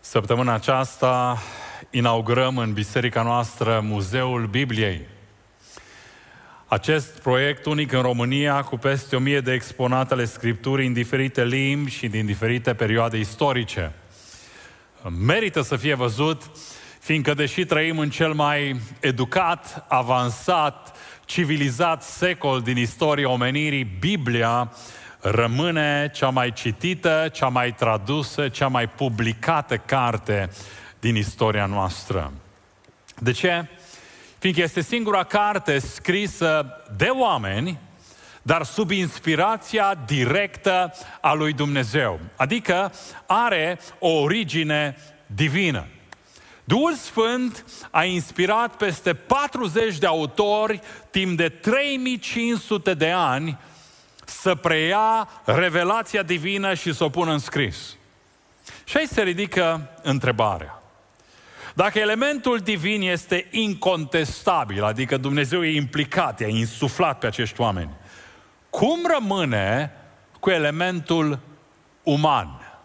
Săptămâna aceasta inaugurăm în biserica noastră Muzeul Bibliei. Acest proiect unic în România, cu peste 1000 de exponate ale Scripturii în diferite limbi și din diferite perioade istorice. Merită să fie văzut, fiindcă deși trăim în cel mai educat, avansat, civilizat secol din istoria omenirii, Biblia rămâne cea mai citită, cea mai tradusă, cea mai publicată carte din istoria noastră. De ce? Fiindcă este singura carte scrisă de oameni, dar sub inspirația directă a lui Dumnezeu. Adică are o origine divină. Duhul Sfânt a inspirat peste 40 de autori timp de 3500 de ani să preia revelația divină și să o pună în scris. Și aici se ridică întrebarea. Dacă elementul divin este incontestabil, adică Dumnezeu e implicat, i-a insuflat pe acești oameni, cum rămâne cu elementul uman?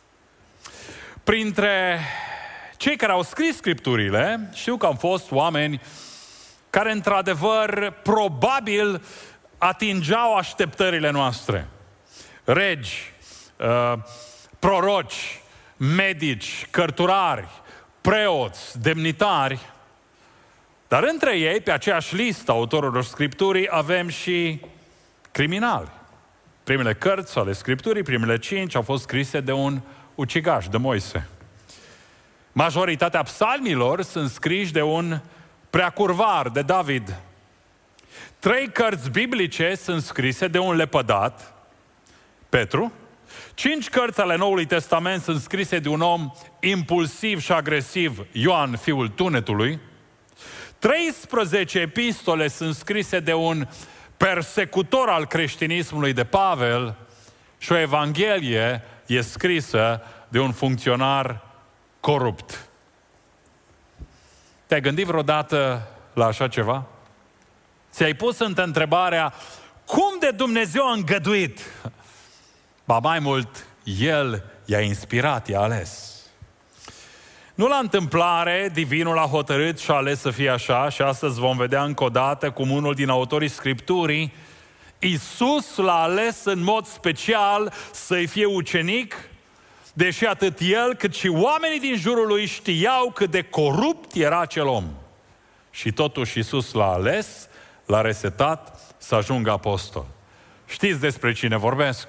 Printre cei care au scris Scripturile, știu că au fost oameni care, într-adevăr, probabil atingeau așteptările noastre. Regi, proroci, medici, cărturari, preoți, demnitari, dar între ei, pe aceeași listă autorilor Scripturii, avem și criminali. Primele cărți ale Scripturii, primele 5, au fost scrise de un ucigaș, de Moise. Majoritatea psalmilor sunt scriși de un preacurvar, de David. 3 cărți biblice sunt scrise de un lepădat, Petru. 5 cărți ale Noului Testament sunt scrise de un om impulsiv și agresiv, Ioan, fiul tunetului. 13 epistole sunt scrise de un persecutor al creștinismului, de Pavel, și o evanghelie e scrisă de un funcționar corupt. Te-ai gândit vreodată la așa ceva? Ți-ai pus întrebarea, cum de Dumnezeu a îngăduit? Ba mai mult, El i-a inspirat, i-a ales. Nu la întâmplare, Divinul a hotărât și a ales să fie așa, și astăzi vom vedea încă o dată cum unul din autorii Scripturii, Iisus l-a ales în mod special să-i fie ucenic, deși atât el cât și oamenii din jurul lui știau cât de corupt era acel om. Și totuși Iisus l-a ales, l-a resetat să ajungă apostol. Știți despre cine vorbesc?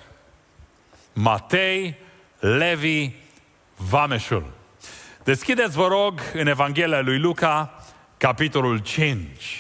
Matei, Levi, vameșul. Deschideți, vă rog, în Evanghelia lui Luca, capitolul 5.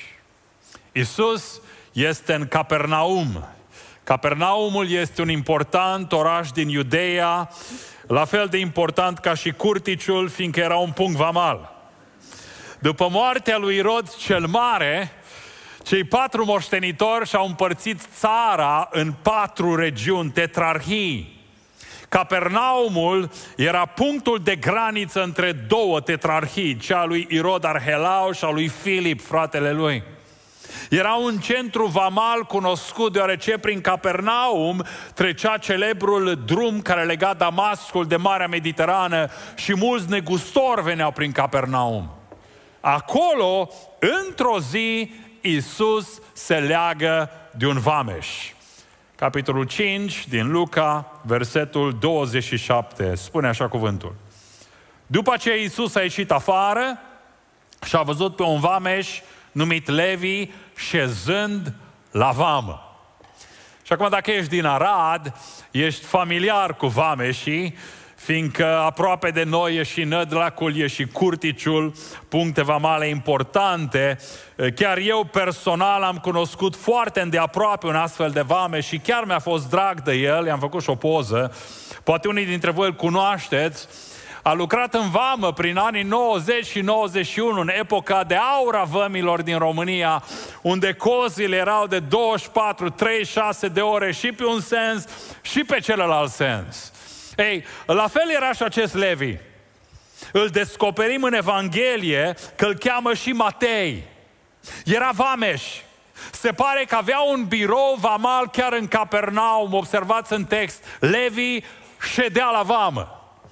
Iisus este în Capernaum. Capernaumul este un important oraș din Iudeea, la fel de important ca și Curticiul, fiindcă era un punct vamal. După moartea lui Irod cel Mare, cei 4 moștenitori și-au împărțit țara în 4 regiuni, tetrarhii. Capernaumul era punctul de graniță între 2 tetrarhii, cea a lui Irod Arhelau și a lui Filip, fratele lui. Era un centru vamal cunoscut deoarece prin Capernaum trecea celebrul drum care lega Damascul de Marea Mediterană și mulți negustori veneau prin Capernaum. Acolo, într-o zi, Iisus se leagă de un vameș. Capitolul 5 din Luca, versetul 27, spune așa cuvântul. După ce Iisus a ieșit afară și a văzut pe un vameș numit Levi șezând la vamă. Și acum, dacă ești din Arad, ești familiar cu vameșii, fiindcă aproape de noi e și Nădlacul, e și Curticiul, puncte vamale importante. Chiar eu personal am cunoscut foarte îndeaproape un astfel de vameș și chiar mi-a fost drag de el, i-am făcut și o poză. Poate unii dintre voi îl cunoașteți. A lucrat în vamă prin anii 90 și 91, în epoca de aur a vămilor din România, unde cozile erau de 24, 36 de ore și pe un sens și pe celălalt sens. Ei, la fel era și acest Levi. Îl descoperim în Evanghelie că îl cheamă și Matei. Era vameș. Se pare că avea un birou vamal chiar în Capernaum. Observați în text, Levi ședea la vamă.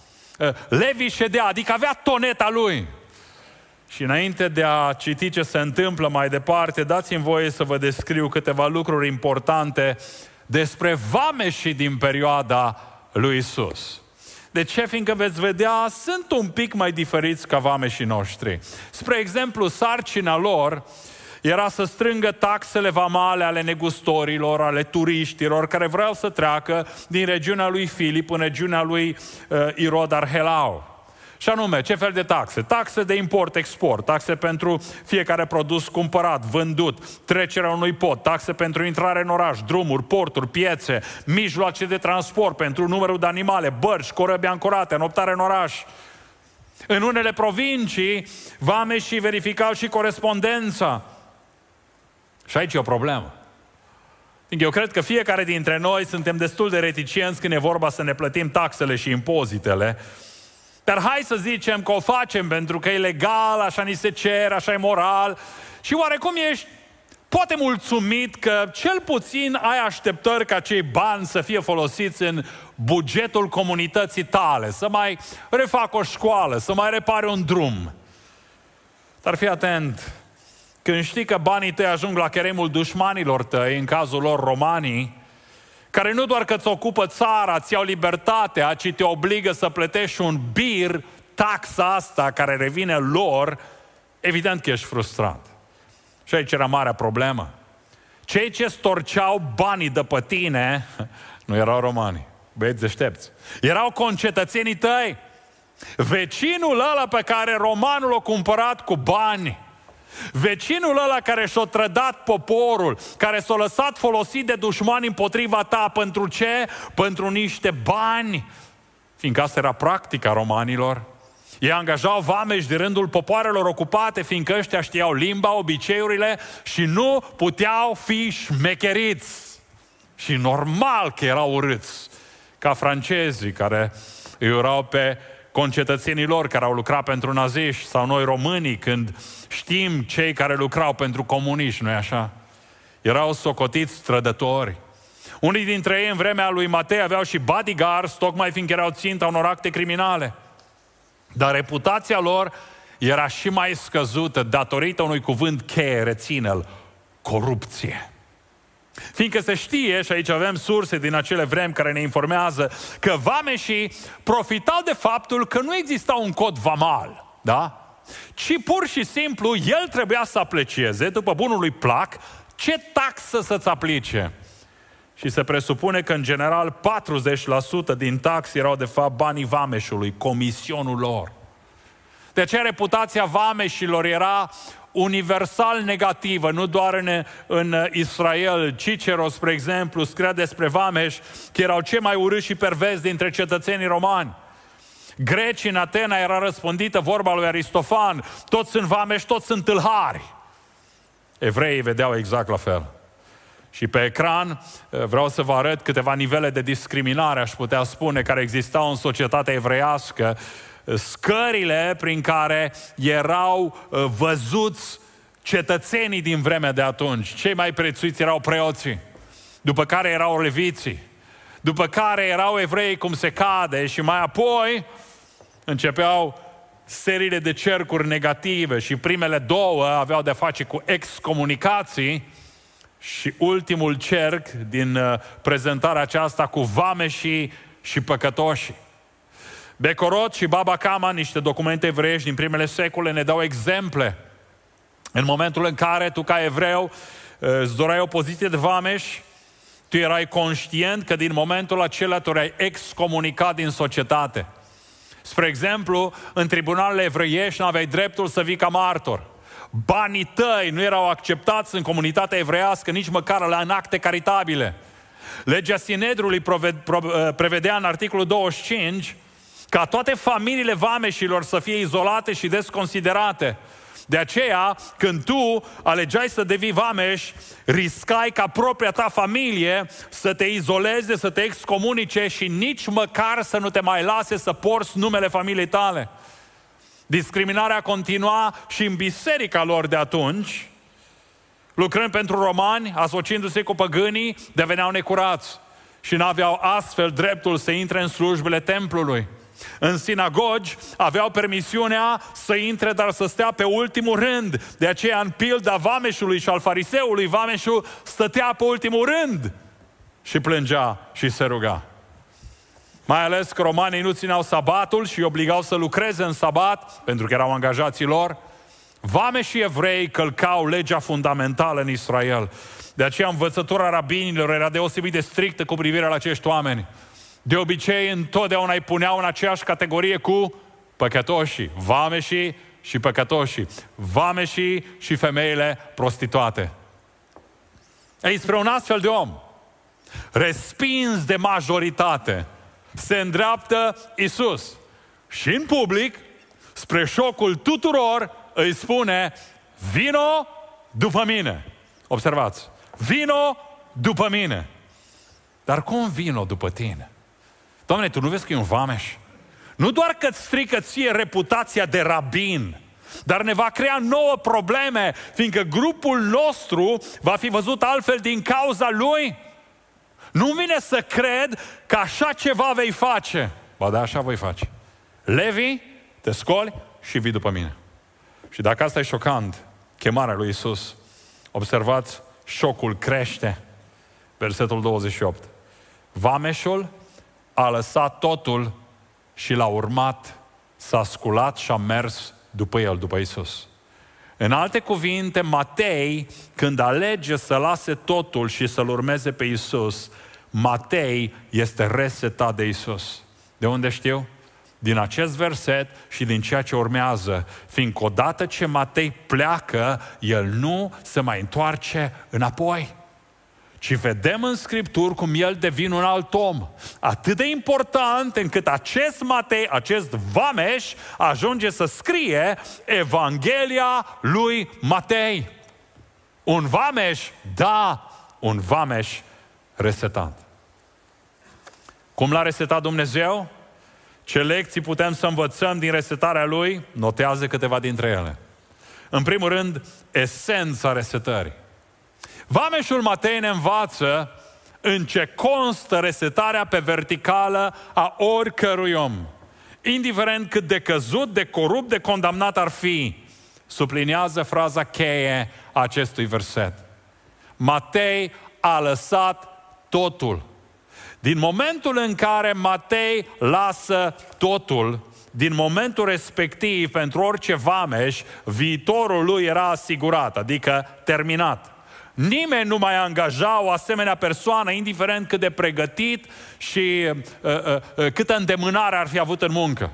Levi ședea, adică avea toneta lui. Și înainte de a citi ce se întâmplă mai departe, dați-mi voie să vă descriu câteva lucruri importante despre vameșii din perioada lui Isus. De ce? Fiindcă veți vedea, sunt un pic mai diferiți ca vameșii noștri. Spre exemplu, sarcina lor era să strângă taxele vamale ale negustorilor, ale turiștilor care vreau să treacă din regiunea lui Filip în regiunea lui Irod Arhelau. Și anume, ce fel de taxe? Taxe de import-export, taxe pentru fiecare produs cumpărat, vândut, trecerea unui pod, taxe pentru intrare în oraș, drumuri, porturi, piețe, mijloace de transport pentru numărul de animale, bărci, corăbi ancorate, înoptare în oraș. În unele provincii, vameșii verificau și corespondența. Și aici e o problemă. Eu cred că fiecare dintre noi suntem destul de reticenți când e vorba să ne plătim taxele și impozitele. Dar hai să zicem că o facem pentru că e legal, așa ni se cer, așa e moral. Și oarecum ești poate mulțumit că cel puțin ai așteptări ca cei bani să fie folosiți în bugetul comunității tale, să mai refac o școală, să mai repare un drum. Dar fii atent, când știi că banii tăi ajung la cheremul dușmanilor tăi, în cazul lor romanii, care nu doar că îți ocupă țara, îți iau libertatea, ci te obligă să plătești un bir, taxa asta care revine lor, evident că ești frustrat. Și aici era marea problemă. Cei ce storceau banii de pe tine nu erau romani, băieți deștepți. Erau concetățenii tăi. Vecinul ăla pe care romanul l-a cumpărat cu bani, vecinul ăla care și-a trădat poporul, care s-a lăsat folosit de dușmani împotriva ta, pentru ce? Pentru niște bani. Fiindcă asta era practica romanilor. Ei angajau vameși de rândul popoarelor ocupate, fiindcă ăștia știau limba, obiceiurile și nu puteau fi șmecheriți. Și normal că erau urâți, ca francezii care îi urau pe concetățenii lor care au lucrat pentru naziști, sau noi românii când știm cei care lucrau pentru comuniști, nu-i așa? Erau socotiți trădători. Unii dintre ei în vremea lui Matei aveau și bodyguards, tocmai fiindcă erau ținta unor acte criminale. Dar reputația lor era și mai scăzută datorită unui cuvânt cheie, reține-l, corupție. Fiindcă se știe, și aici avem surse din acele vremi care ne informează, că vameșii profitau de faptul că nu exista un cod vamal, da? Ci pur și simplu el trebuia să aprecieze, după bunul lui plac, ce taxă să-ți aplice. Și se presupune că în general 40% din taxe erau de fapt banii vameșului, comisionul lor. De aceea reputația vameșilor era universal negativă, nu doar în Israel. Cicero, spre exemplu, scria despre vameși că erau cei mai urâți și perversi dintre cetățenii romani. Grecii în Atena era răspândită vorba lui Aristofan, toți sunt vameși, toți sunt tâlhari. Evreii vedeau exact la fel. Și pe ecran vreau să vă arăt câteva nivele de discriminare, aș putea spune, care existau în societatea evreiască, scările prin care erau văzuți cetățenii din vremea de atunci. Cei mai prețuiți erau preoții, după care erau leviții, după care erau evrei cum se cade și mai apoi începeau seriile de cercuri negative și primele două aveau de-a face cu excomunicații și ultimul cerc din prezentarea aceasta cu vameșii și păcătoșii. Becorot și Baba Kama, niște documente evreiești din primele secole, ne dau exemple. În momentul în care tu ca evreu îți doreai o poziție de vameș, tu erai conștient că din momentul acela tu erai excomunicat din societate. Spre exemplu, în tribunalele evreiești nu aveai dreptul să vii ca martor. Banii tăi nu erau acceptați în comunitatea evreiască, nici măcar în acte caritabile. Legea Sinedrului prevedea în articolul 25 ca toate familiile vameșilor să fie izolate și desconsiderate. De aceea, când tu alegeai să devii vameș, riscai ca propria ta familie să te izoleze, să te excomunice și nici măcar să nu te mai lase să porți numele familiei tale. Discriminarea continua și în biserica lor de atunci, lucrând pentru romani, asociindu-se cu păgânii, deveneau necurați și n-aveau astfel dreptul să intre în slujbele templului. În sinagogi aveau permisiunea să intre, dar să stea pe ultimul rând. De aceea, în pilda vameșului și al fariseului, vameșul stătea pe ultimul rând și plângea și se ruga. Mai ales că romanii nu țineau sabatul și îi obligau să lucreze în sabat, pentru că erau angajații lor. Vameșii evrei călcau legea fundamentală în Israel. De aceea învățătura rabinilor era deosebit de strictă cu privire la acești oameni. De obicei, întotdeauna îi puneau în aceeași categorie cu păcătoșii, vameșii și păcătoșii, vameșii și femeile prostituate. Ei, spre un astfel de om, respins de majoritate, se îndreaptă Iisus și în public, spre șocul tuturor, îi spune: vino după mine. Observați, vino după mine. Dar cum vino după tine? Doamne, tu nu vezi că e un vameș? Nu doar că îți strică ție reputația de rabin, dar ne va crea nouă probleme, fiindcă grupul nostru va fi văzut altfel din cauza lui. Nu vine să cred că așa ceva vei face. Ba da, așa voi face. Levi, te scoli și vii după mine. Și dacă asta e șocant, chemarea lui Iisus, observați, șocul crește. Versetul 28. Vameșul a lăsat totul și l-a urmat, s-a sculat și a mers după el, după Iisus. În alte cuvinte, Matei, când alege să lase totul și să-L urmeze pe Iisus, Matei este resetat de Iisus. De unde știu? Din acest verset și din ceea ce urmează, fiindcă odată ce Matei pleacă, el nu se mai întoarce înapoi. Ci vedem în Scripturi cum el devine un alt om. Atât de important încât acest Matei, acest vameș, ajunge să scrie Evanghelia lui Matei. Un vameș, da, un vameș resetat. Cum l-a resetat Dumnezeu? Ce lecții putem să învățăm din resetarea Lui? Notează câteva dintre ele. În primul rând, esența resetării. Vameșul Matei ne învață în ce constă resetarea pe verticală a oricărui om. Indiferent cât de căzut, de corupt, de condamnat ar fi, subliniază fraza cheie a acestui verset. Matei a lăsat totul. Din momentul în care Matei lasă totul, din momentul respectiv, pentru orice vameș, viitorul lui era asigurat, adică terminat. Nimeni nu mai angaja o asemenea persoană, indiferent cât de pregătit și câtă îndemânare ar fi avut în muncă.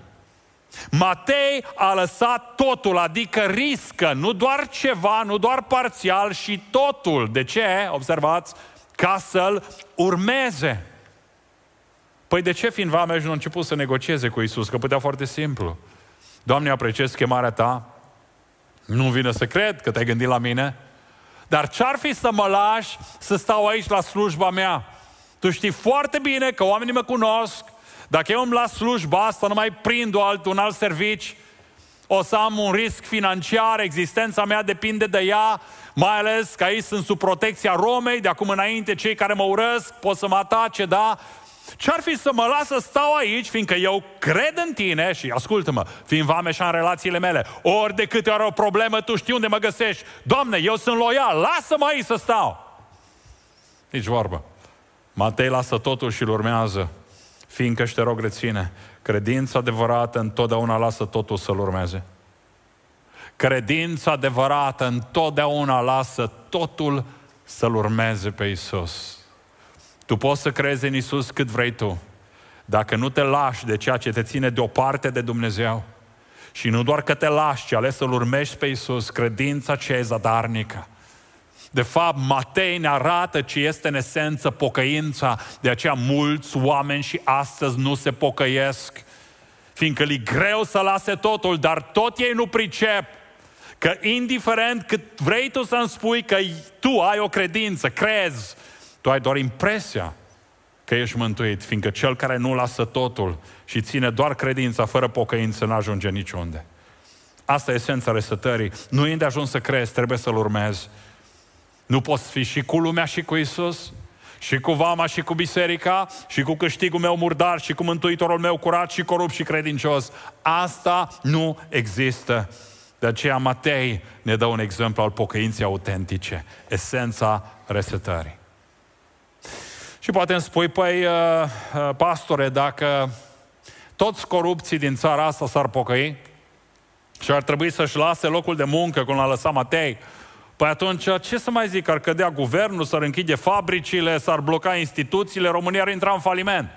Matei a lăsat totul, adică riscă, nu doar ceva, nu doar parțial, și totul. De ce? Observați, ca să-L urmeze. Păi de ce, fiind vameș, nu a început să negocieze cu Iisus? Că putea foarte simplu. Doamne, apreciez chemarea Ta, nu vine să cred că te-ai gândit la mine, dar ce-ar fi să mă lași să stau aici la slujba mea? Tu știi foarte bine că oamenii mă cunosc. Dacă eu îmi las slujba asta, nu mai prind un alt servici, o să am un risc financiar, existența mea depinde de ea, mai ales că aici sunt sub protecția Romei, de acum înainte cei care mă urăsc pot să mă atace, da? Ce-ar fi să mă las să stau aici, fiindcă eu cred în tine și ascultă-mă, fiind vameș în relațiile mele, ori de câte ori o problemă, tu știi unde mă găsești. Doamne, eu sunt loial, lasă-mă aici să stau. Nici vorbă. Matei lasă totul și îl urmează, fiindcă, și te rog, reține, credința adevărată întotdeauna lasă totul să-L urmeze. Credința adevărată întotdeauna lasă totul să-L urmeze pe Iisus. Tu poți să crezi în Iisus cât vrei tu. Dacă nu te lași de ceea ce te ține deoparte de Dumnezeu, și nu doar că te lași, ci ales să-L urmești pe Iisus, credința aceea e zadarnică. De fapt, Matei ne arată ce este în esență pocăința. De aceea mulți oameni și astăzi nu se pocăiesc, fiindcă li greu să lase totul, dar tot ei nu pricep că indiferent cât vrei tu să-mi spui că tu ai o credință, crezi, tu ai doar impresia că ești mântuit, fiindcă cel care nu lasă totul și ține doar credința fără pocăință nu ajunge niciunde. Asta e esența resetării. Nu e de ajuns să crezi, trebuie să-L urmezi. Nu poți fi și cu lumea și cu Iisus Și cu vama și cu biserica, și cu câștigul meu murdar, și cu mântuitorul meu curat și corupt și credincios. Asta nu există. De aceea Matei ne dă un exemplu al pocăinței autentice, esența resetării. Și poate îmi spui, păi, pastore, dacă toți corupții din țara asta s-ar pocăi și ar trebui să-și lase locul de muncă, cum l-a lăsat Matei, păi atunci, ce să mai zic, ar cădea guvernul, s-ar închide fabricile, s-ar bloca instituțiile, România ar intra în faliment.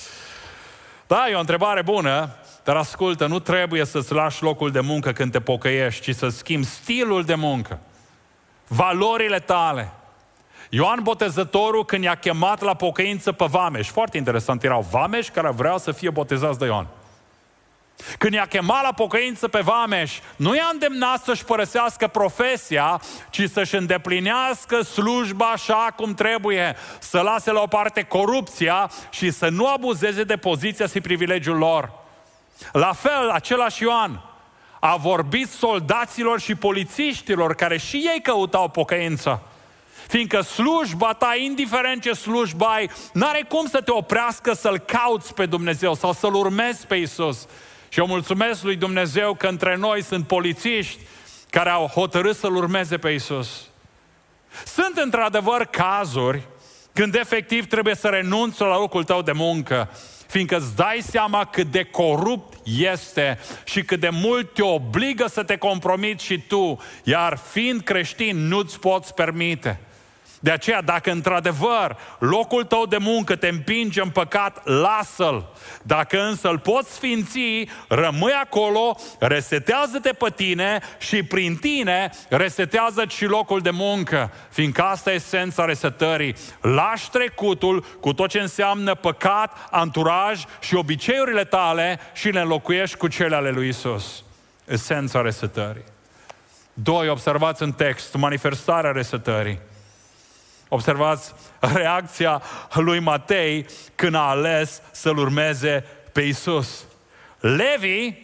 Da, e o întrebare bună, dar ascultă, nu trebuie să-ți lași locul de muncă când te pocăiești, ci să schimbi stilul de muncă, valorile tale. Ioan Botezătorul, când i-a chemat la pocăință pe vameși, foarte interesant, erau vameși care vreau să fie botezați de Ioan. Când i-a chemat la pocăință pe vameși, nu i-a îndemnat să-și părăsească profesia, ci să-și îndeplinească slujba așa cum trebuie, să lase la o parte corupția și să nu abuzeze de poziția și privilegiul lor. La fel, același Ioan a vorbit soldaților și polițiștilor care și ei căutau pocăință. Fiindcă slujba ta, indiferent ce slujba ai, n-are cum să te oprească să-L cauți pe Dumnezeu sau să-L urmezi pe Iisus. Și eu mulțumesc lui Dumnezeu că între noi sunt polițiști care au hotărât să-L urmeze pe Iisus. Sunt într-adevăr cazuri când efectiv trebuie să renunți la locul tău de muncă, fiindcă îți dai seama cât de corupt este și cât de mult te obligă să te compromiți și tu, iar fiind creștin nu-ți poți permite. De aceea, dacă într-adevăr locul tău de muncă te împinge în păcat, lasă-l. Dacă însă îl poți sfinți, rămâi acolo, resetează-te pe tine și prin tine resetează-ți și locul de muncă. Fiindcă asta e esența resetării. Lași trecutul cu tot ce înseamnă păcat, anturaj și obiceiurile tale și le înlocuiești cu cele ale lui Iisus. Esența resetării. 2. Observați în text manifestarea resetării. Observați reacția lui Matei când a ales să-L urmeze pe Iisus. Levi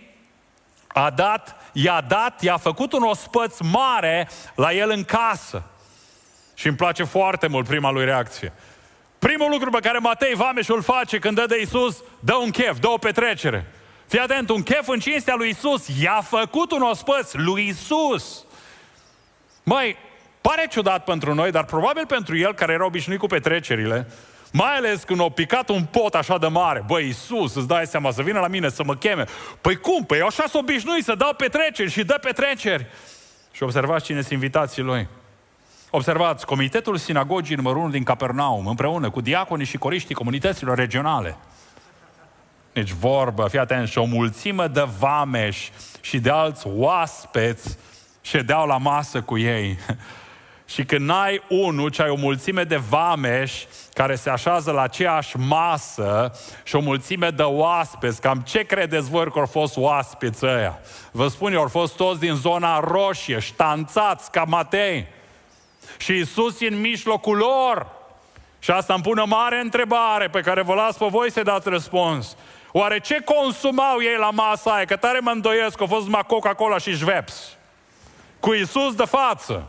i-a făcut un ospăț mare la el în casă. Și îmi place foarte mult prima lui reacție. Primul lucru pe care Matei vameșul îl face când dă de Iisus, dă un chef, dă o petrecere. Fii atent, un chef în cinstea lui Iisus, i-a făcut un ospăț lui Iisus. Măi, pare ciudat pentru noi, dar probabil pentru el, care era obișnuit cu petrecerile, mai ales când a picat un pot așa de mare. Băi, Iisus, îți dai seama, să vină la mine să mă cheme. Păi cum? Păi eu așa s-o obișnuit să dau petreceri și dă petreceri. Și observați cine sunt invitații lui. Observați, Comitetul Sinagogii numărul 1 din Capernaum, împreună cu diaconii și coriștii comunităților regionale. Deci vorbă, fii atent, și o mulțime de vameși și de alți oaspeți ședeau la masă cu ei. Și când n-ai unul, ci ai o mulțime de vameși care se așează la aceeași masă și o mulțime de oaspeți, cam ce credeți voi că au fost oaspeți ăia? Vă spun eu, au fost toți din zona roșie, ștanțați ca Matei. Și Iisus e în mijlocul lor. Și asta îmi pune o mare întrebare pe care vă las pe voi să dați răspuns. Oare ce consumau ei la masa aia? Că tare mă îndoiesc că a fost numai Coca-Cola și Schweppes. Cu Iisus de față.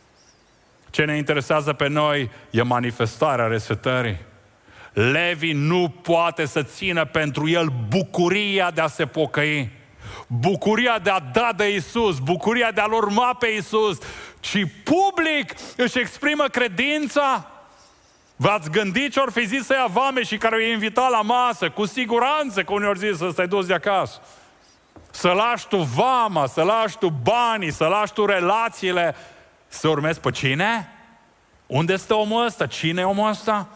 Ce ne interesează pe noi e manifestarea resetării. Levi nu poate să țină pentru el bucuria de a se pocăi, bucuria de a da de Iisus, bucuria de a-L urma pe Iisus, ci public își exprimă credința. V-ați gândit ce-or fi zis ăia vameșii care i-au invitat la masă? Cu siguranță că unii ori zis să stai dus de acasă. Să lași tu vama, să lași tu banii, să lași tu relațiile, să urmezi pe cine? Unde stă omul ăsta? Cine e omul ăsta?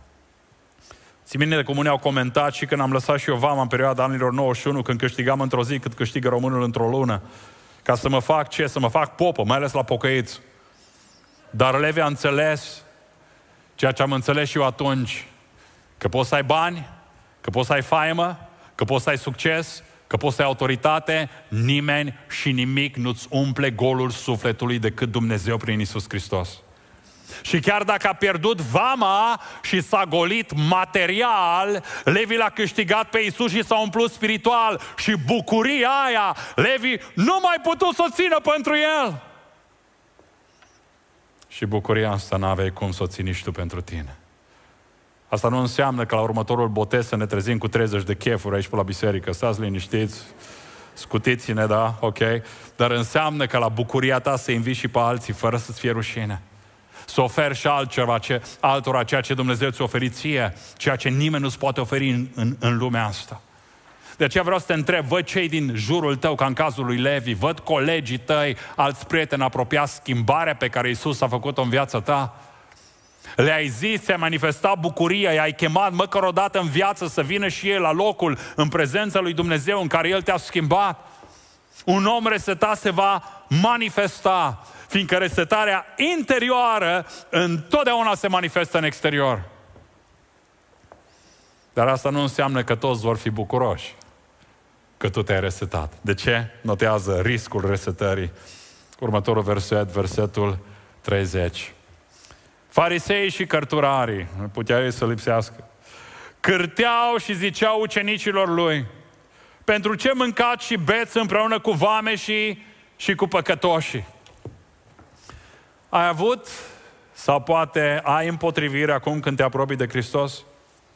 Țin minte cum unii au comentat și când am lăsat și eu vama în perioada anilor 91, când câștigam într-o zi cât câștigă românul într-o lună, ca să mă fac ce? Să mă fac popă, mai ales la pocăiți. Dar Levi a înțeles ceea ce am înțeles și eu atunci, că poți să ai bani, că poți să ai faimă, că poți să ai succes, că poți să ai autoritate, nimeni și nimic nu-ți umple golul sufletului decât Dumnezeu prin Iisus Hristos. Și chiar dacă a pierdut vama și s-a golit material, Levi l-a câștigat pe Iisus și s-a umplut spiritual. Și bucuria aia, Levi nu mai putut să o țină pentru el. Și bucuria asta n-aveai cum să o ții nici tu pentru tine. Asta nu înseamnă că la următorul botez să ne trezim cu 30 de chefuri aici pe la biserică. Stați liniștiți, scutiți-ne, da? Ok? Dar înseamnă că la bucuria ta să inviți și pe alții fără să-ți fie rușine. Să oferi și altora ceea ce Dumnezeu ți-a oferit ție, ceea ce nimeni nu-ți poate oferi în lumea asta. De aceea vreau să te întreb, văd cei din jurul tău, ca în cazul lui Levi, văd colegii tăi, alți prieteni apropiați, schimbarea pe care Iisus a făcut-o în viața ta? Le-ai zis, ți-ai manifestat bucuria, i-ai chemat măcar o dată în viață să vină și el la locul, în prezența lui Dumnezeu în care El te-a schimbat? Un om resetat se va manifesta, fiindcă resetarea interioară întotdeauna se manifestă în exterior. Dar asta nu înseamnă că toți vor fi bucuroși că tu te-ai resetat. De ce? Notează riscul resetării. Următorul verset, versetul 30. Farisei și cărturarii, nu putea ei să lipsească, cârteau și ziceau ucenicilor lui: pentru ce mâncați și beți împreună cu vameșii și cu păcătoșii? Ai avut sau poate ai împotrivire acum când te apropii de Hristos?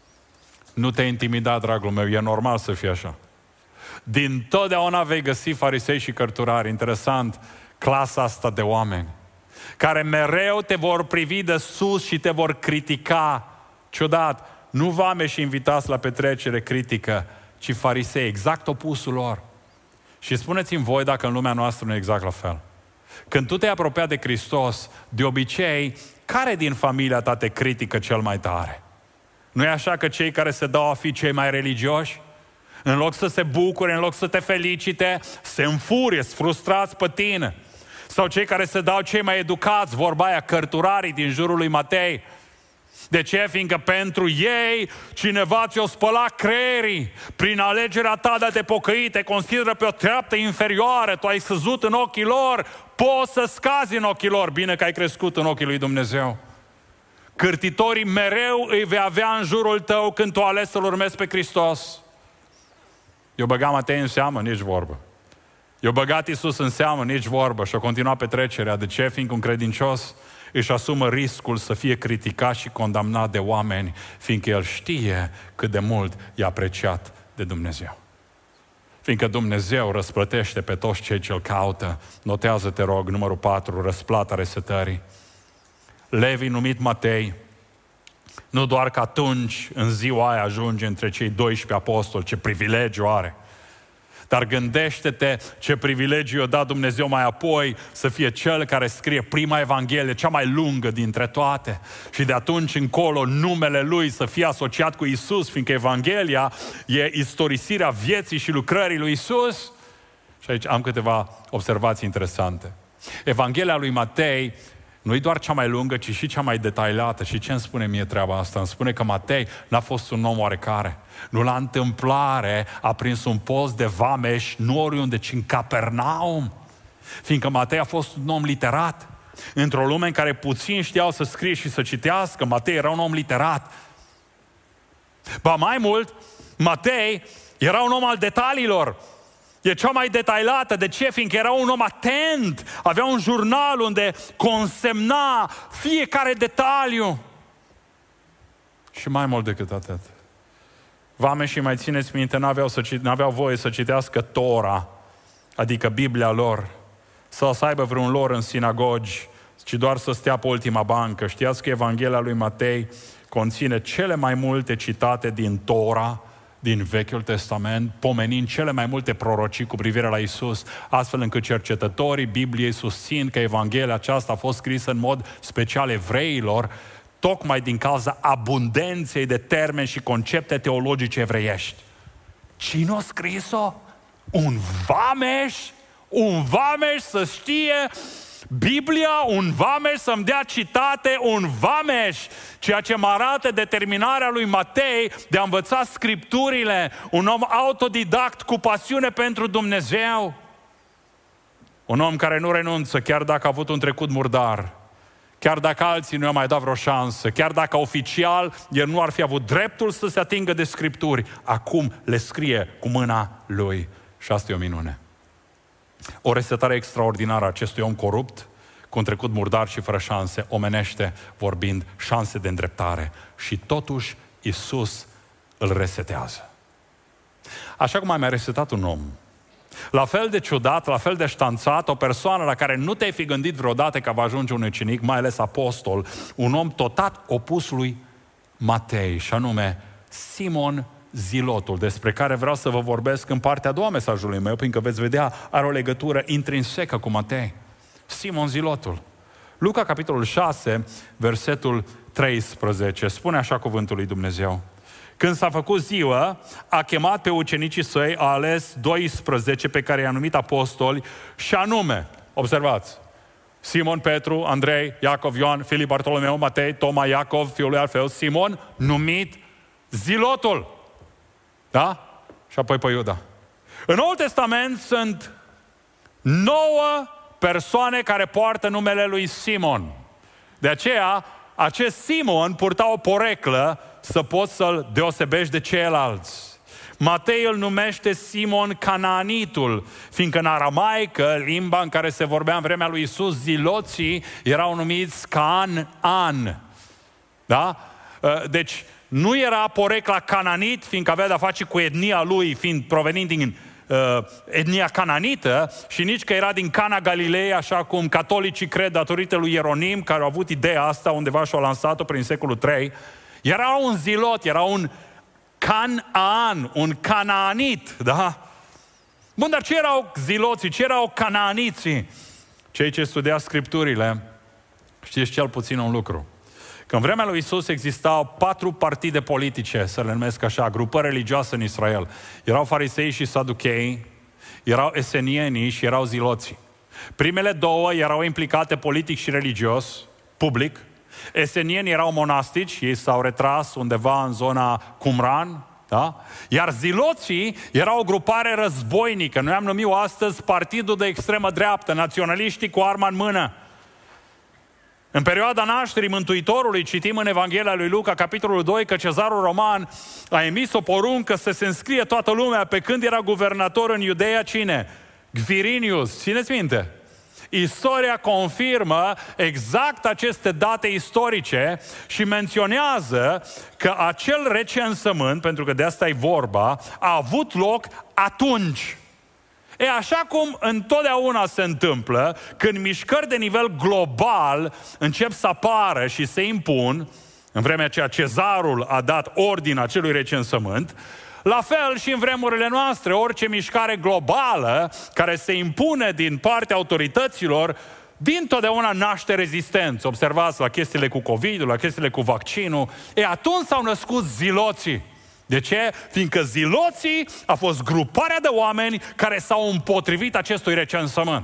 Nu te intimida, dragul meu, e normal să fie așa. Din totdeauna vei găsi farisei și cărturari. Interesant, clasa asta de oameni care mereu te vor privi de sus și te vor critica. Ciudat, nu vameși invitați la petrecere critică, ci farisei, exact opusul lor. Și spuneți-mi voi dacă în lumea noastră nu e exact la fel. Când tu te-ai apropiat de Hristos, de obicei, care din familia ta te critică cel mai tare? Nu e așa că cei care se dau a fi cei mai religioși, în loc să se bucure, în loc să te felicite, se înfurie, sunt frustrați pe tine? Sau cei care se dau cei mai educați, vorba aia, cărturarii din jurul lui Matei? De ce? Fiindcă pentru ei cineva ți-o spălat creierii. Prin alegerea ta de a te pocăi, te consideră pe o treaptă inferioară, tu ai săzut în ochii lor, poți să scazi în ochii lor, bine că ai crescut în ochii lui Dumnezeu. Cârtitorii mereu îi vei avea în jurul tău când tu alegi să-L urmezi pe Hristos. Eu băgam Matei în seamă, nici vorbă. Eu băgat Iisus în seamă, nici vorbă. Și-o continua petrecerea. De ce? Fiindcă un credincios își asumă riscul să fie criticat și condamnat de oameni, fiindcă el știe cât de mult e apreciat de Dumnezeu. Fiindcă Dumnezeu răsplătește pe toți cei ce-L caută. Notează, te rog, numărul 4, răsplata resetării. Levi, numit Matei, nu doar că atunci, în ziua aia, ajunge între cei 12 apostoli, ce privilegiu are, dar gândește-te ce privilegiu i-a dat Dumnezeu mai apoi să fie cel care scrie prima Evanghelie, cea mai lungă dintre toate. Și de atunci încolo numele lui să fie asociat cu Iisus, fiindcă Evanghelia e istorisirea vieții și lucrării lui Iisus. Și aici am câteva observații interesante. Evanghelia lui Matei nu e doar cea mai lungă, ci și cea mai detaliată. Și ce îmi spune mie treaba asta? Îmi spune că Matei n-a fost un om oarecare. Nu la întâmplare a prins un post de vameș, nu oriunde, ci în Capernaum. Fiindcă Matei a fost un om literat. Într-o lume în care puțini știau să scrie și să citească, Matei era un om literat. Ba mai mult, Matei era un om al detaliilor. E cea mai detaliată. De ce? Fiindcă era un om atent. Avea un jurnal unde consemna fiecare detaliu. Și mai mult decât atât. Vameșii, mai țineți minte, n-aveau voie să citească Tora, adică Biblia lor, sau să aibă vreun lor în sinagogi, ci doar să stea pe ultima bancă. Știați că Evanghelia lui Matei conține cele mai multe citate din Tora, din Vechiul Testament, pomenind cele mai multe prorocii cu privire la Iisus, astfel încât cercetătorii Bibliei susțin că Evanghelia aceasta a fost scrisă în mod special evreilor, tocmai din cauza abundenței de termeni și concepte teologice evreiești. Cine a scris-o? Un vameș? Un vameș să știe Biblia, un vameș să-mi dea citate, un vameș, ceea ce mă arată determinarea lui Matei de a învăța Scripturile, un om autodidact cu pasiune pentru Dumnezeu, un om care nu renunță chiar dacă a avut un trecut murdar, chiar dacă alții nu i-au mai dat vreo șansă, chiar dacă oficial el nu ar fi avut dreptul să se atingă de Scripturi, acum le scrie cu mâna lui. Și asta e o minune. O resetare extraordinară a acestui om corupt, cu un trecut murdar și fără șanse, omenește vorbind, șanse de îndreptare. Și totuși Iisus îl resetează. Așa cum ai mai resetat un om. La fel de ciudat, la fel de ștanțat, o persoană la care nu te-ai fi gândit vreodată că va ajunge un ucenic, mai ales apostol, un om total opus lui Matei, și anume Simon Zilotul, despre care vreau să vă vorbesc în partea a doua mesajului meu, pentru că veți vedea, are o legătură intrinsecă cu Matei. Simon Zilotul. Luca, capitolul 6, versetul 13, spune așa cuvântul lui Dumnezeu. Când s-a făcut ziua, a chemat pe ucenicii săi, a ales 12 pe care i-a numit apostoli, și anume, observați, Simon, Petru, Andrei, Iacov, Ioan, Filip, Bartolomeu, Matei, Toma, Iacov, fiul lui Alfeu, Simon, numit Zilotul. Da? Și apoi pe Iuda. În Noul Testament sunt 9 persoane care poartă numele lui Simon. De aceea, acest Simon purta o poreclă să poți să-l deosebești de ceilalți. Matei îl numește Simon Canaanitul, fiindcă în aramaică, limba în care se vorbea în vremea lui Iisus, ziloții erau numiți Canaan. Da? Deci nu era porecla Canaanit, fiindcă avea de-a face cu etnia lui, fiind provenind din etnia cananită, și nici că era din Cana Galilei, așa cum catolicii cred datorită lui Ieronim, care au avut ideea asta undeva și au lansat-o prin secolul III. Era un zilot, era un Canaan, un canaanit, da? Bun, dar ce erau ziloții, ce erau canaaniții? Cei ce studiau Scripturile, știți cel puțin un lucru. Că în vremea lui Iisus existau 4 partide politice, să le numesc așa, grupări religioase în Israel. Erau farisei și saduchei, erau esenienii și erau ziloții. Primele 2 erau implicate politic și religios, public. Esenienii erau monastici, ei s-au retras undeva în zona Qumran, da? Iar ziloții erau o grupare războinică. Noi am numit-o astăzi partidul de extremă dreaptă, naționaliștii cu arma în mână. În perioada nașterii Mântuitorului, citim în Evanghelia lui Luca, capitolul 2, că cezarul roman a emis o poruncă să se înscrie toată lumea. Pe când era guvernator în Iudeea, cine? Quirinius. Țineți minte? Istoria confirmă exact aceste date istorice și menționează că acel recensământ, pentru că de asta e vorba, a avut loc atunci. E așa cum întotdeauna se întâmplă, când mișcări de nivel global încep să apară și se impun, în vremea aceea cezarul a dat ordin acelui recensământ, la fel și în vremurile noastre, orice mișcare globală care se impune din partea autorităților, dintotdeauna naște rezistență. Observați la chestiile cu COVID-ul, la chestiile cu vaccinul. Atunci s-au născut ziloții. De ce? Fiindcă ziloții a fost gruparea de oameni care s-au împotrivit acestui recensământ.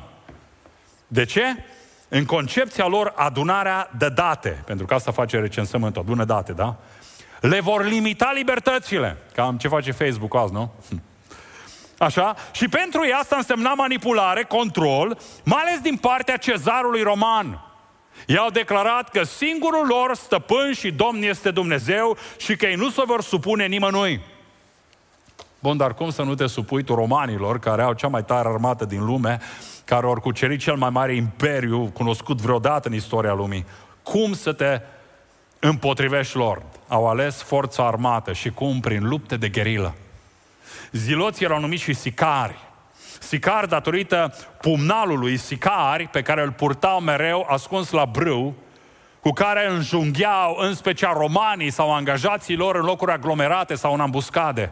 De ce? În concepția lor, adunarea de date, pentru că asta face recensământul, adună date, da? Le vor limita libertățile. Cam ce face Facebook azi, nu? Așa? Și pentru ei asta însemna manipulare, control, mai ales din partea cezarului roman. Ei au declarat că singurul lor stăpân și domn este Dumnezeu și că ei nu se vor supune nimănui. Bun, dar cum să nu te supui tu romanilor, care au cea mai tare armată din lume, care au cucerit cel mai mare imperiu cunoscut vreodată în istoria lumii? Cum să te împotrivești lor? Au ales forța armată. Și cum? Prin lupte de gherilă. Ziloții erau numiți și sicari. Sicari datorită pumnalului sicari pe care îl purtau mereu ascuns la brâu, cu care înjungheau în special romanii sau angajații lor în locuri aglomerate sau în ambuscade.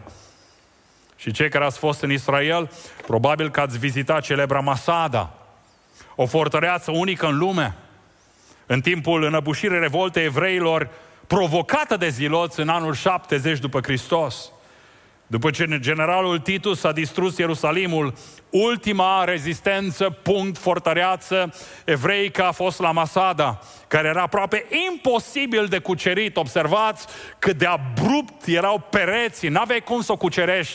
Și cei care ați fost în Israel, probabil că ați vizitat celebra Masada, o fortăreață unică în lume, în timpul înăbușirii revoltei evreilor provocată de ziloți în anul 70 după Hristos. După ce generalul Titus a distrus Ierusalimul, ultima rezistență, fortăreață evreică a fost la Masada, care era aproape imposibil de cucerit. Observați cât de abrupt erau pereții, n-aveai cum să o cucerești.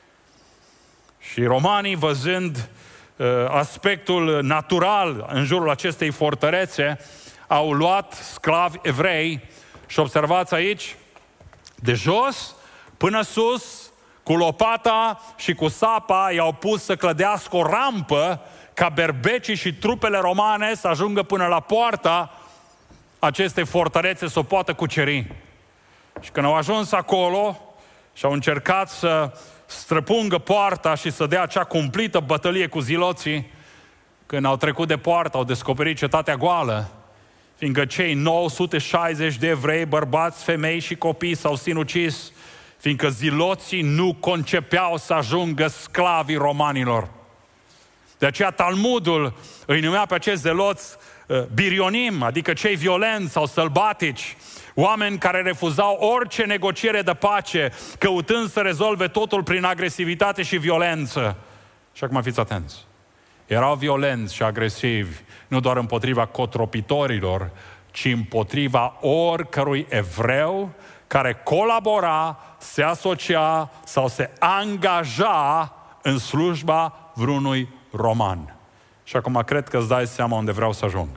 Și romanii, văzând aspectul natural în jurul acestei fortărețe, au luat sclavi evrei și observați aici, de jos până sus, cu lopata și cu sapa i-au pus să clădească o rampă ca berbecii și trupele romane să ajungă până la poarta acestei fortărețe să o poată cuceri. Și când au ajuns acolo și au încercat să străpungă poarta și să dea acea cumplită bătălie cu ziloții, când au trecut de poartă, au descoperit cetatea goală, fiindcă cei 960 de evrei, bărbați, femei și copii s-au sinucis, fiindcă ziloții nu concepeau să ajungă sclavii romanilor. De aceea Talmudul îi numea pe acești zeloți birionim, adică cei violenți sau sălbatici, oameni care refuzau orice negociere de pace, căutând să rezolve totul prin agresivitate și violență. Și acum fiți atenți. Erau violenți și agresivi, nu doar împotriva cotropitorilor, ci împotriva oricărui evreu care colabora, se asocia sau se angaja în slujba vreunui roman. Și acum cred că îți dai seama unde vreau să ajung.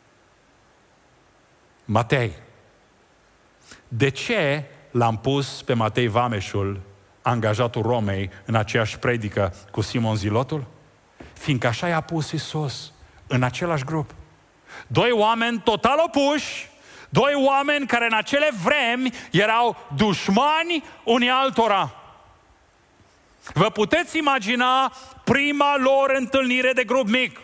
Matei. De ce l-am pus pe Matei Vameșul, angajatul Romei, în aceeași predică cu Simon Zilotul? Fiindcă așa i-a pus Iisus, în același grup. Doi oameni total opuși, doi oameni care în acele vremi erau dușmani unii altora. Vă puteți imagina prima lor întâlnire de grup mic.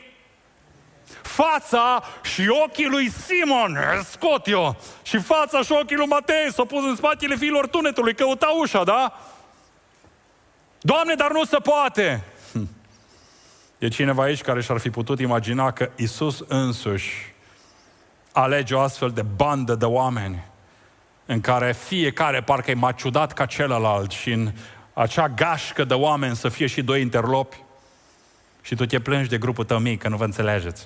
Fața și ochii lui Simon, scot eu, și fața și ochii lui Matei s-au pus în spatele fiilor tunetului, căuta ușa, da? Doamne, dar nu se poate! E cineva aici care și-ar fi putut imagina că Iisus însuși alege o astfel de bandă de oameni în care fiecare parcă e mai ciudat ca celălalt și în acea gașcă de oameni să fie și doi interlopi și tu te plângi de grupul tău mic, că nu vă înțelegeți.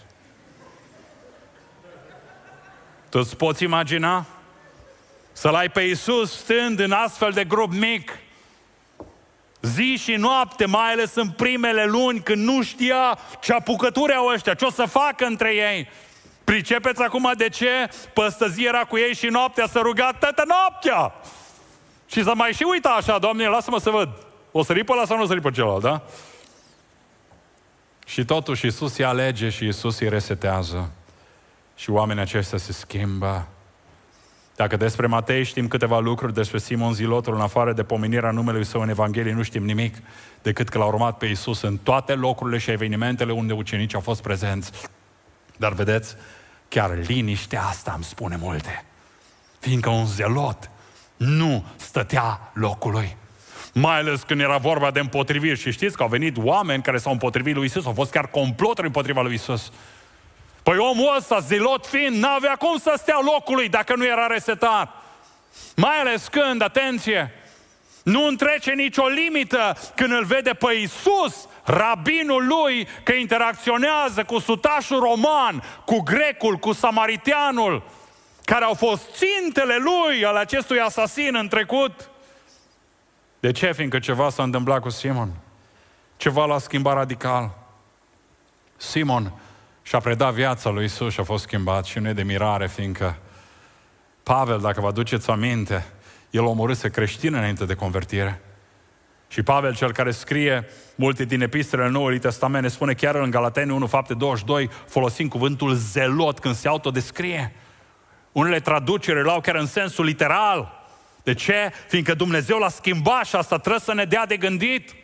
Tu îți poți imagina să-L ai pe Iisus stând în astfel de grup mic, zi și noapte, mai ales în primele luni, când nu știa ce apucături au ăștia, ce o să facă între ei. Pricepeți acum de ce păstăzi era cu ei și noaptea să ruga toată noaptea. Și să mai și uita așa, Doamne, lasă-mă să văd. O să ripă ăla sau nu o să ripă celălalt, da? Și totuși Iisus îi alege și Iisus îi resetează. Și oamenii aceștia se schimbă. Dacă despre Matei știm câteva lucruri, despre Simon Zilotul, în afară de pomenirea numelui său în Evanghelie, nu știm nimic, decât că l-a urmat pe Iisus în toate locurile și evenimentele unde ucenicii au fost prezenți. Dar vedeți, chiar liniștea asta îmi spune multe. Fiindcă un zelot nu stătea locului. Mai ales când era vorba de împotriviri. Și știți că au venit oameni care s-au împotrivit lui Iisus, au fost chiar comploturi împotriva lui Iisus. Păi omul ăsta, zilot fiind, n-avea cum să stea locului dacă nu era resetat. Mai ales când, atenție, nu întrece nicio limită când îl vede pe Iisus, rabinul lui, că interacționează cu sutașul roman, cu grecul, cu samariteanul, care au fost țintele lui, al acestui asasin în trecut. De ce? Fiindcă ceva s-a întâmplat cu Simon. Ceva l-a schimbat radical. Simon și-a predat viața lui Iisus și a fost schimbat și nu e de mirare, fiindcă Pavel, dacă vă aduceți aminte, el omorâse creștini înainte de convertire. Și Pavel, cel care scrie multe din epistolele Noului Testament, ne spune chiar în Galateni 1, fapte 22, folosind cuvântul zelot când se autodescrie. Unele traduceri îl au chiar în sensul literal. De ce? Fiindcă Dumnezeu l-a schimbat și asta trebuie să ne dea de gândit.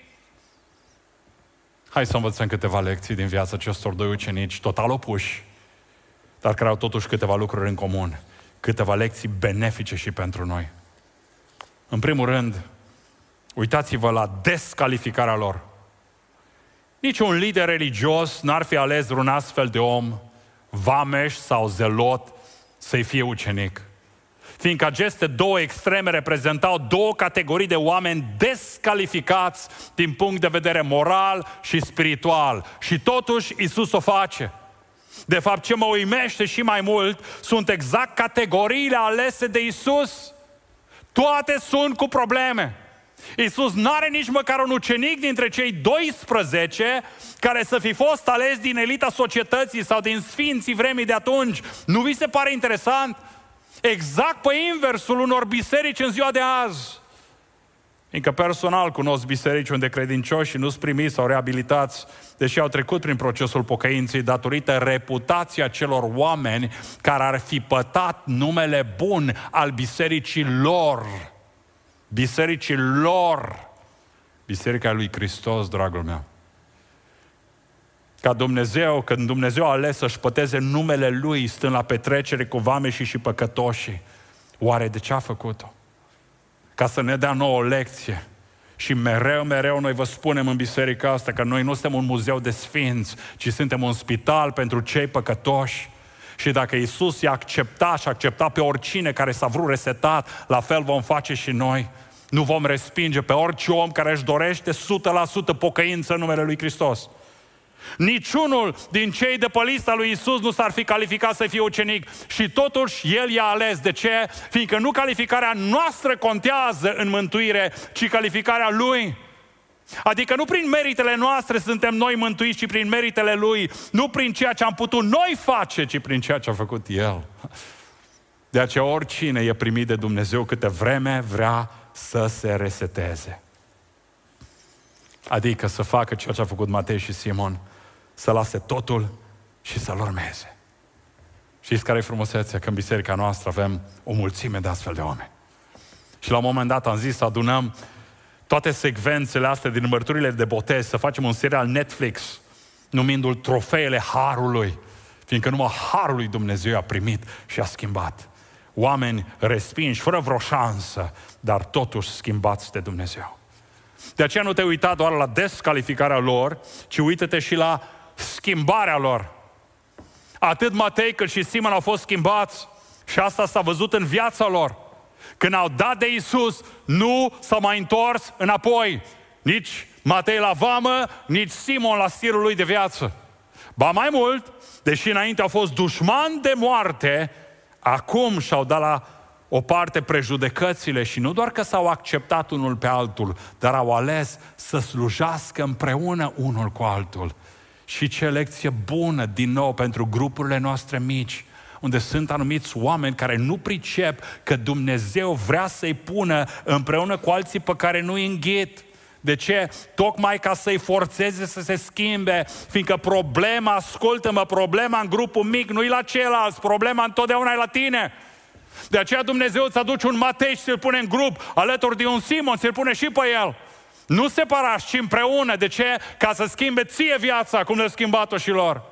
Hai să învățăm câteva lecții din viața acestor doi ucenici total opuși, dar care au totuși câteva lucruri în comun. Câteva lecții benefice și pentru noi. În primul rând, uitați-vă la descalificarea lor. Niciun lider religios n-ar fi ales un astfel de om, vameș sau zelot, să-i fie ucenic. Fiindcă aceste două extreme reprezentau două categorii de oameni descalificați din punct de vedere moral și spiritual. Și totuși Iisus o face. De fapt, ce mă uimește și mai mult sunt exact categoriile alese de Iisus. Toate sunt cu probleme. Iisus n-are nici măcar un ucenic dintre cei 12 care să fi fost ales din elita societății sau din sfinții vremii de atunci. Nu vi se pare interesant? Exact pe inversul unor biserici în ziua de azi. Fiindcă personal cunosc biserici unde credincioșii nu sunt primiți sau reabilitați, deși au trecut prin procesul pocăinței, datorită reputația celor oameni care ar fi pătat numele bun al bisericii lor. Bisericii lor. Biserica lui Hristos, dragul meu. Când Dumnezeu a ales să-și păteze numele Lui, stând la petrecere cu vameșii și păcătoșii, oare de ce a făcut-o? Ca să ne dea nouă o lecție. Și mereu noi vă spunem în biserica asta că noi nu suntem un muzeu de sfinți, ci suntem un spital pentru cei păcătoși. Și dacă Iisus i-a acceptat și a acceptat pe oricine care s-a vrut resetat, la fel vom face și noi. Nu vom respinge pe orice om care își dorește 100% pocăință în numele lui Hristos. Niciunul din cei de pe lista lui Iisus nu s-ar fi calificat să fie ucenic și totuși El i-a ales. De ce? Fiindcă nu calificarea noastră contează în mântuire, ci calificarea Lui. Adică nu prin meritele noastre suntem noi mântuiți, ci prin meritele Lui. Nu prin ceea ce am putut noi face, ci prin ceea ce a făcut El. De aceea oricine e primit de Dumnezeu câte vreme vrea să se reseteze. Adică să facă ceea ce a făcut Matei și Simon, să lase totul și să-L urmeze. Știți care e frumusețea? Că în biserica noastră avem o mulțime de astfel de oameni. Și la un moment dat am zis să adunăm toate secvențele astea din mărturile de botez, să facem un serial Netflix, numindu-l Trofeele Harului, fiindcă numai Harul lui Dumnezeu a primit și a schimbat. Oameni respinși, fără vreo șansă, dar totuși schimbați de Dumnezeu. De aceea nu te uita doar la descalificarea lor, ci uită-te și la schimbarea lor. Atât Matei cât și Simon au fost schimbați și asta s-a văzut în viața lor. Când au dat de Iisus, nu s-au mai întors înapoi. Nici Matei la vamă, nici Simon la stilul lui de viață. Ba mai mult, deși înainte au fost dușmani de moarte, acum și-au dat la o parte prejudecățile și nu doar că s-au acceptat unul pe altul, dar au ales să slujească împreună unul cu altul. Și ce lecție bună, din nou, pentru grupurile noastre mici, unde sunt anumiți oameni care nu pricep că Dumnezeu vrea să-i pună împreună cu alții pe care nu-i înghit. De ce? Tocmai ca să-i forțeze să se schimbe, fiindcă problema, ascultă-mă, problema în grupul mic nu e la ceilalți, problema întotdeauna e la tine. De aceea Dumnezeu îți aduce un Matei și ți-l pune în grup, alături de un Simon, ți-l pune și pe el. Nu separați, ci împreună. De ce? Ca să schimbe ție viața, cum le-a schimbat-o și lor.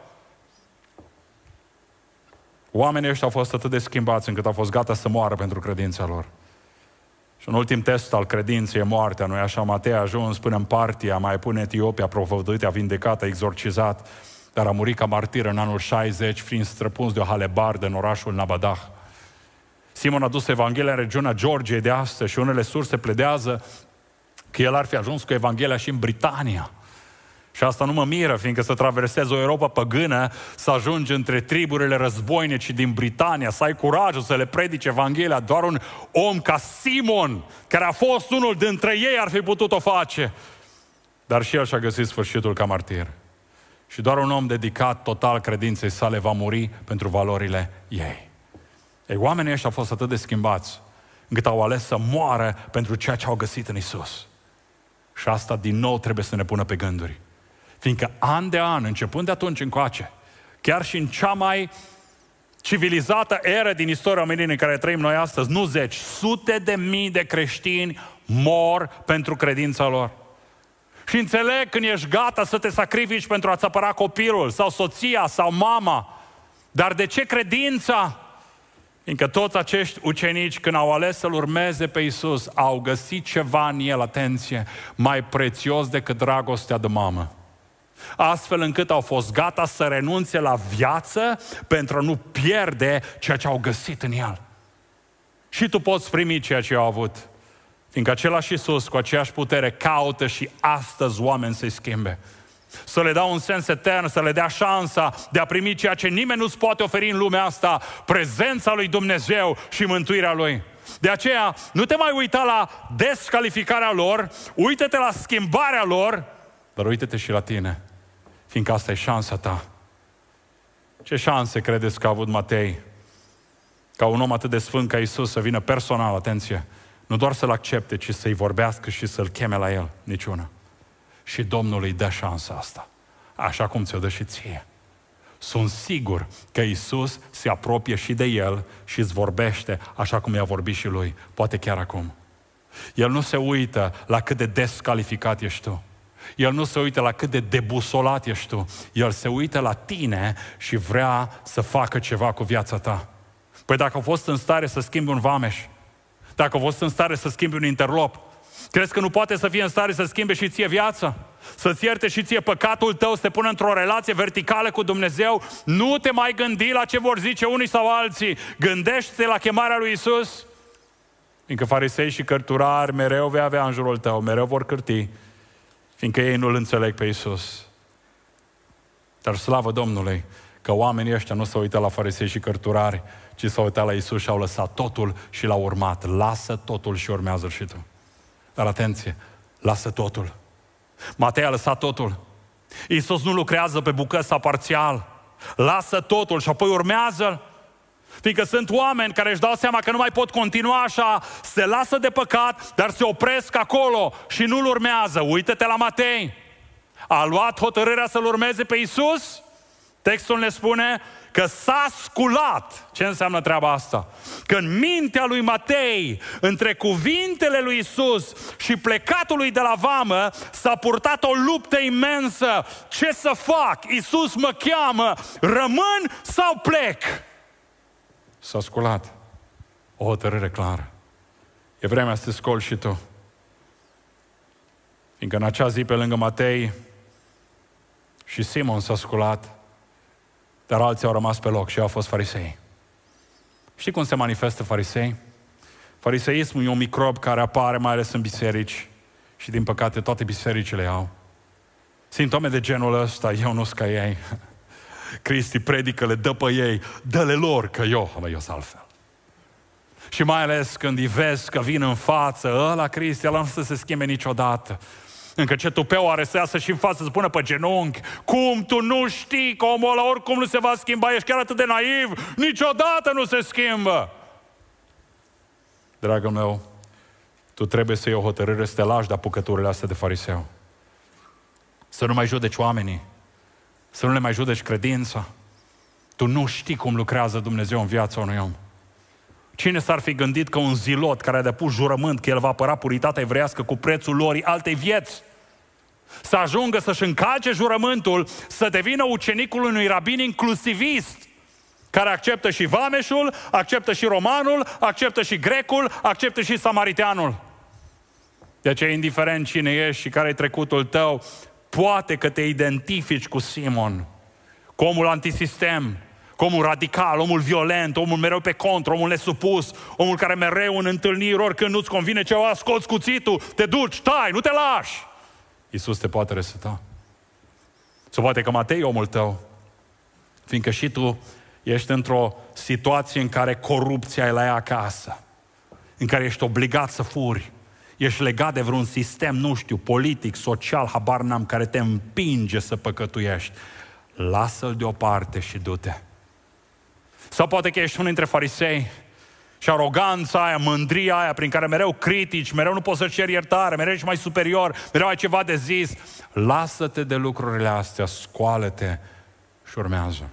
Oamenii ăștia au fost atât de schimbați încât au fost gata să moară pentru credința lor. Și un ultim test al credinței e moartea, nu-i așa? Matei a ajuns până în Partia, mai pune Etiopia, propovăduit, a vindecat, a exorcizat, dar a murit ca martir în anul 60, fiind străpuns de o halebardă în orașul Nabadah. Simon a dus Evanghelia în regiunea Georgiei de astăzi și unele surse pledează că el ar fi ajuns cu Evanghelia și în Britania. Și asta nu mă miră, fiindcă să traversezi o Europa păgână, să ajungi între triburile războinice din Britania, să ai curajul să le predici Evanghelia, doar un om ca Simon, care a fost unul dintre ei, ar fi putut o face. Dar și el și-a găsit sfârșitul ca martir. Și doar un om dedicat total credinței sale va muri pentru valorile ei. Ei, oamenii ăștia au fost atât de schimbați, încât au ales să moară pentru ceea ce au găsit în Isus. Și asta din nou trebuie să ne pună pe gânduri. Fiindcă an de an, începând de atunci încoace, chiar și în cea mai civilizată eră din istoria omenirii în care trăim noi astăzi, nu zeci, sute de mii de creștini mor pentru credința lor. Și înțeleg când ești gata să te sacrifici pentru a-ți apăra copilul, sau soția, sau mama. Dar de ce credința? Fiindcă toți acești ucenici, când au ales să-L urmeze pe Iisus, au găsit ceva în El, atenție, mai prețios decât dragostea de mamă. Astfel încât au fost gata să renunțe la viață pentru a nu pierde ceea ce au găsit în El. Și tu poți primi ceea ce au avut. Fiindcă același Iisus, cu aceeași putere, caută și astăzi oameni să-i schimbe. Să le dea un sens etern, să le dea șansa de a primi ceea ce nimeni nu-ți poate oferi în lumea asta, prezența lui Dumnezeu și mântuirea Lui. De aceea, nu te mai uita la descalificarea lor, uită-te la schimbarea lor, dar uită-te și la tine, fiindcă asta e șansa ta. Ce șanse credeți că a avut Matei? Ca un om atât de sfânt ca Iisus să vină personal, atenție, Nu doar să-l accepte, ci să-i vorbească și să-l cheme la el, niciuna. Și Domnul îi dă șansa asta, așa cum ți-o dă și ție. Sunt sigur că Iisus se apropie și de el și îți vorbește așa cum i-a vorbit și lui, poate chiar acum. El nu se uită la cât de descalificat ești tu. El nu se uită la cât de debusolat ești tu. El se uită la tine și vrea să facă ceva cu viața ta. Păi dacă a fost în stare să schimbi un vameș, dacă a fost în stare să schimbi un interlop, crezi că nu poate să fie în stare să schimbe și ție viața? Să-ți ierte și ție păcatul tău, să te pună într-o relație verticală cu Dumnezeu? Nu te mai gândi la ce vor zice unii sau alții. Gândește-te la chemarea lui Iisus. Fiindcă farisei și cărturari mereu vei avea în jurul tău, mereu vor cârti, fiindcă ei nu-L înțeleg pe Iisus. Dar slavă Domnului că oamenii ăștia nu se uită la farisei și cărturari, ci s-au uitat la Iisus și au lăsat totul și l-au urmat. Lasă totul și urmează și tu. Dar atenție, lasă totul. Matei a lăsat totul. Iisus nu lucrează pe bucăți sau parțial. Lasă totul și apoi urmează. Fiindcă sunt oameni care își dau seama că nu mai pot continua așa, se lasă de păcat, dar se opresc acolo și nu-L urmează. Uită-te la Matei. A luat hotărârea să-L urmeze pe Iisus. Textul ne spune că s-a sculat. Ce înseamnă treaba asta? Că în mintea lui Matei, între cuvintele lui Iisus și plecatul lui de la vamă, s-a purtat o luptă imensă. Ce să fac? Iisus mă cheamă. Rămân sau plec? S-a sculat. O hotărâre clară. E vremea să te scoli și tu. Fiindcă în acea zi, pe lângă Matei, și Simon s-a sculat, dar alții au rămas pe loc și au fost farisei. Știi cum se manifestă farisei? Fariseismul e un microb care apare mai ales în biserici și din păcate toate bisericile au. Simptome de genul ăsta, eu nu-s ca ei. Cristi predică, le dă pe ei, dă-le lor, că eu sunt altfel. Și mai ales când îi vezi că vin în față, ăla Cristi, ăla nu să se schimbe niciodată. Încă ce tupeu are să iasă și în față să pună pe genunchi. Cum tu nu știi că omul ăla oricum nu se va schimba? Ești chiar atât de naiv? Niciodată nu se schimbă! Dragul meu, tu trebuie să iei o hotărâre să te lași de apucăturile astea de fariseu. Să nu mai judeci oamenii. Să nu le mai judeci credința. Tu nu știi cum lucrează Dumnezeu în viața unui om. Cine s-ar fi gândit că un zilot care a depus jurământ că el va apăra puritatea evreiască cu prețul lor altei vieți, să ajungă să-și încalce jurământul, să devină ucenicul unui rabin inclusivist, care acceptă și vameșul, acceptă și romanul, acceptă și grecul, acceptă și samariteanul. De aceea, indiferent cine ești și care e trecutul tău, poate că te identifici cu Simon, cu omul antisistem, cu omul radical, omul violent, omul mereu pe contră, omul nesupus, omul care mereu în întâlniri, oricând nu-ți convine ceva, scoți cuțitul, te duci, tai, nu te lași. Iisus te poate reseta. Sau poate că Matei e omul tău, fiindcă și tu ești într-o situație în care corupția e la ea acasă, în care ești obligat să furi, ești legat de vreun sistem, nu știu, politic, social, habar n-am, care te împinge să păcătuiești. Lasă-l deoparte și du-te. Sau poate că ești unul dintre farisei și aroganța aia, mândria aia prin care mereu critici, mereu nu poți să ceri iertare, mereu ești mai superior, mereu ai ceva de zis. Lasă-te de lucrurile astea, scoală-te și urmează.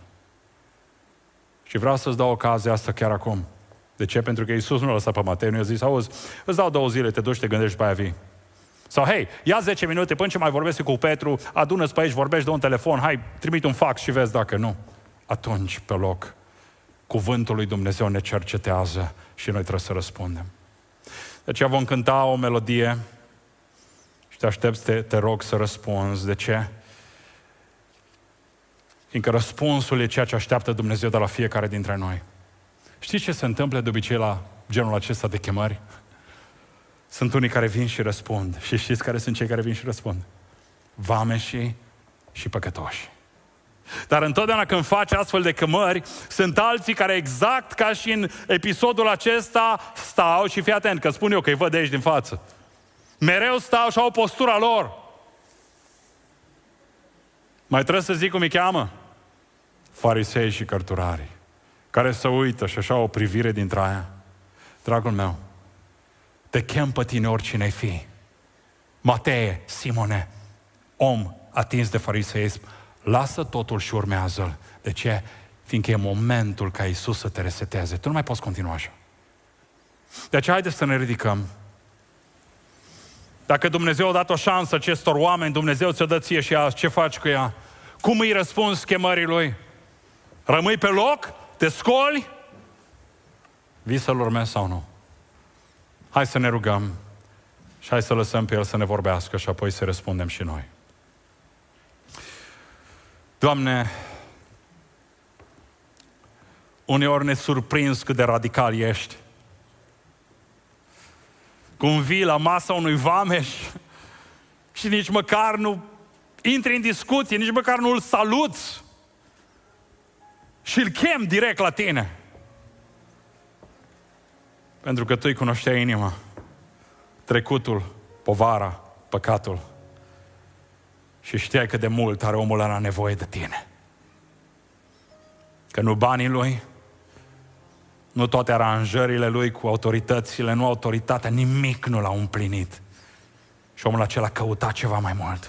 Și vreau să-ți dau ocazia asta chiar acum. De ce? Pentru că Iisus nu l-a lăsat pe Matei, nu i-a zis, auzi, îți dau 2 zile, te duci, te gândești, pe aia vii. Sau, hei, ia 10 minute până ce mai vorbești cu Petru, adună-ți pe aici, vorbești de un telefon, hai, trimite un fax și vezi dacă nu. Atunci, pe loc, cuvântul lui Dumnezeu ne cercetează și noi trebuie să răspundem. De aceea vom cânta o melodie și te aștept, te rog să răspunzi. De ce? Fiindcă răspunsul e ceea ce așteaptă Dumnezeu de la fiecare dintre noi. Știți ce se întâmplă de obicei la genul acesta de chemări? Sunt unii care vin și răspund. Și știți care sunt cei care vin și răspund? Vameșii și păcătoși. Dar întotdeauna când faci astfel de chemări, sunt alții care exact ca și în episodul acesta stau și fii atent, că spun eu că îi văd de aici din față. Mereu stau și au postura lor. Mai trebuie să zic cum îi cheamă? Farisei și cărturarii, care se uită și așa o privire dintre aia. Dragul meu, te chem pe tine oricine ai fi. Matei, Simone, om atins de fariseism, lasă totul și urmează-L. De ce? Fiindcă e momentul ca Iisus să te reseteze. Tu nu mai poți continua așa. De aceea haideți să ne ridicăm. Dacă Dumnezeu a dat o șansă acestor oameni, Dumnezeu ți-o dă ție și azi, ce faci cu ea? Cum îi răspunzi chemării Lui? Rămâi pe loc? Te scoli? Vii să-L urmezi sau nu? Hai să ne rugăm și hai să lăsăm pe El să ne vorbească și apoi să răspundem și noi. Doamne, uneori ne surprins cât de radical ești. Cum vii la masa unui vameș și nici măcar nu intri în discuție, nici măcar nu îl saluți și îl chem direct la tine. Pentru că tu îi cunoșteai inima, trecutul, povara, păcatul și știai cât de mult are omul ăla nevoie de tine. Că nu banii lui, nu toate aranjările lui cu autoritățile, nu autoritatea, nimic nu l-a împlinit. Și omul acela căuta ceva mai mult.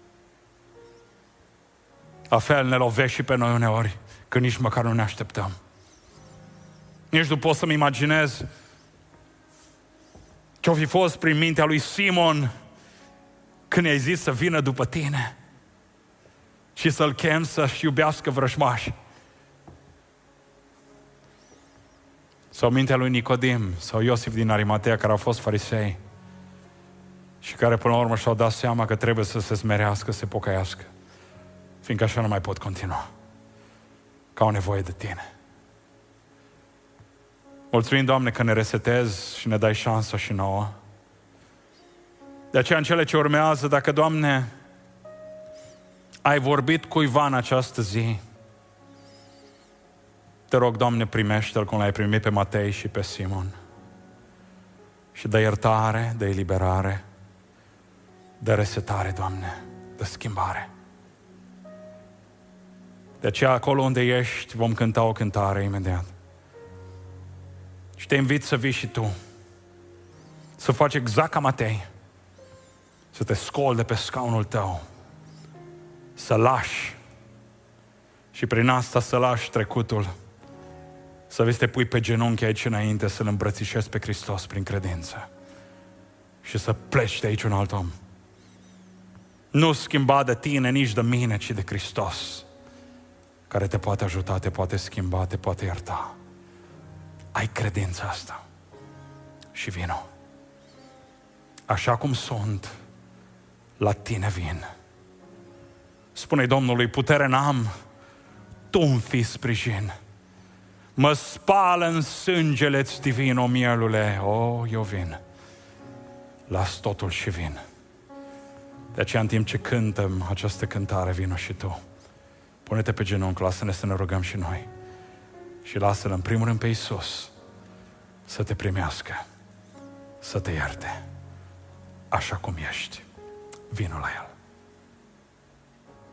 La fel ne lovești și pe noi uneori, că nici măcar nu ne așteptăm. Nici nu pot să-mi imaginez ce-o fi fost prin mintea lui Simon când i-ai zis să vină după tine și să-l chem să-și iubească vrăjmași. Sau mintea lui Nicodim sau Iosif din Arimatea, care au fost farisei și care până la urmă și-au dat seama că trebuie să se smerească, să se pocăiască, fiindcă așa nu mai pot continua, că au nevoie de tine. Mulțumim, Doamne, că ne resetezi și ne dai șansa și nouă. De aceea, în cele ce urmează, dacă, Doamne, ai vorbit cuiva în această zi, te rog, Doamne, primește-l cum l-ai primit pe Matei și pe Simon. Și de iertare, de eliberare, de resetare, Doamne, de schimbare. De aceea, acolo unde ești, vom cânta o cântare imediat. Și te invit să vii și tu, să faci exact ca Matei, să te scoli de pe scaunul tău, să lași și prin asta să lași trecutul, să vezi, te pui pe genunchi aici înainte, să-L îmbrățișezi pe Hristos prin credință și să pleci de aici un alt om. Nu schimba de tine, nici de mine, ci de Hristos, care te poate ajuta, te poate schimba, te poate ierta. Ai credința asta și vino. Așa cum sunt, la tine vin. Spune-i Domnului, putere n-am, tu-mi fii sprijin. Mă spală în sângele-ți divin, o mielule, eu vin. Las totul și vin. De aceea, în timp ce cântăm această cântare, vino și tu. Pune-te pe genunchi, lasă-ne să ne rugăm și noi. Și lasă-L în primul rând pe Iisus să te primească, să te ierte, așa cum ești. Vino la El.